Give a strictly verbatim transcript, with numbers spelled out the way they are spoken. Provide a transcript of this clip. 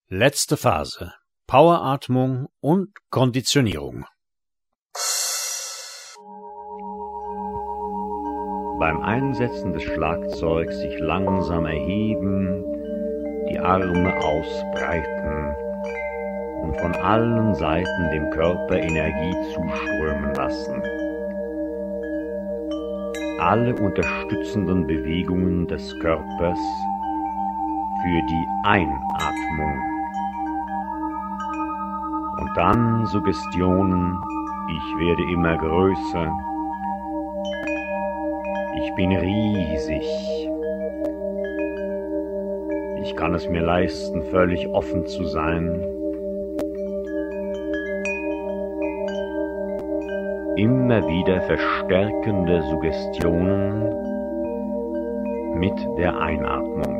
Letzte Phase: Poweratmung und Konditionierung. Beim Einsetzen des Schlagzeugs sich langsam erheben, die Arme ausbreiten und von allen Seiten dem Körper Energie zuströmen lassen. Alle unterstützenden Bewegungen des Körpers für die Einatmung. Und dann Suggestionen: ich werde immer größer, ich bin riesig, ich kann es mir leisten, völlig offen zu sein. Immer wieder verstärkende Suggestionen mit der Einatmung.